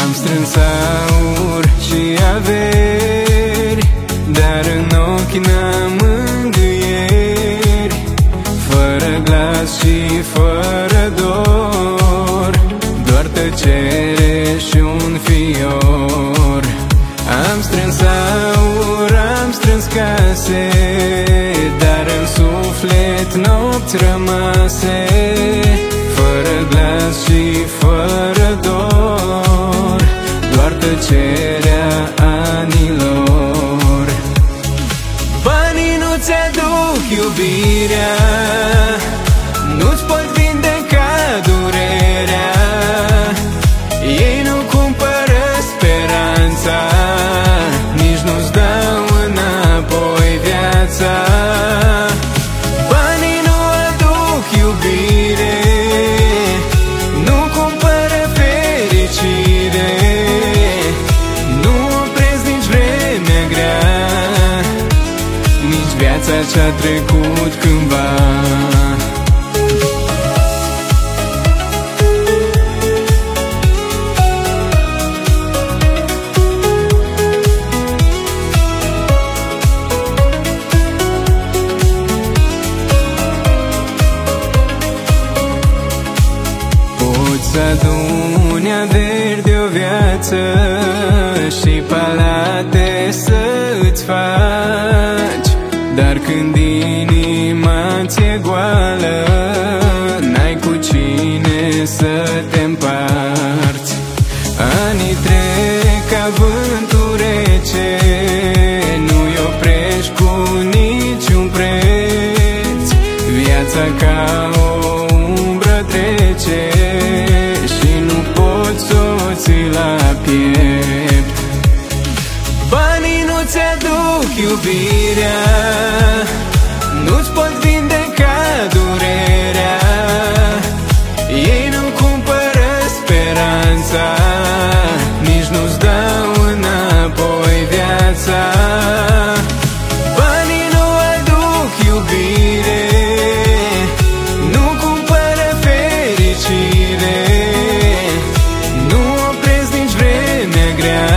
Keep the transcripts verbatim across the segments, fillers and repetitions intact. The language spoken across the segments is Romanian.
Am strâns aur și averi, dar în ochi n-am mângâieri. Fără glas și fără dor, doar tăcere și un fior. Am strâns aur, am strâns case, dar în suflet nopți rămase. Fără glas și fără dor, doar tăcerea anilor. Banii nu-ți aduc iubirea, nu-ți pot vindeca durerea. Ei nu cumpără speranța, nici nu-ți dau înapoi viața. Banii nu aduc iubire, nu cumpără fericire, nu opresc nici vremea grea, nici viața ce-a trecut cândva. Poți să aduni averi de o viață și palate să-ți faci, dar când inima ți-e goală, n-ai cu cine să te împarți. Anii trec ca vântul rece, nu-i oprești cu niciun preț. Viața ca o umbră trece și nu poți să o ții la piept. Banii nu-ți aduc iubirea, nu-ți pot vindeca durerea. Ei nu cumpără speranța, nici nu-ți dau înapoi viața. Banii nu aduc iubire, nu cumpără fericire, nu opresc nici vremea grea,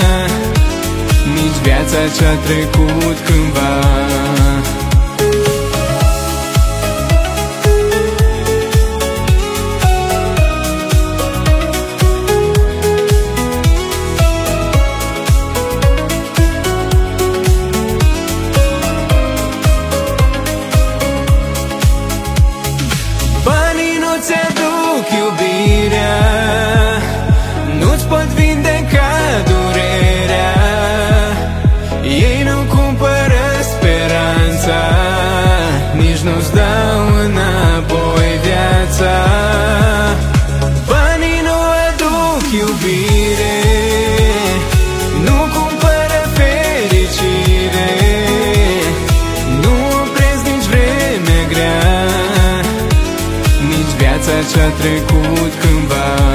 nici viața ce-a trecut cândva. Banii nu-ți aduc iubirea, nu-ți pot vindeca durerea. Ei nu cumpără speranța, nici nu-ți dau înapoi viața. Banii nu aduc iubire, nu cumpără fericire, nu opresc nici vremea grea, nici viața ce-a trecut cândva.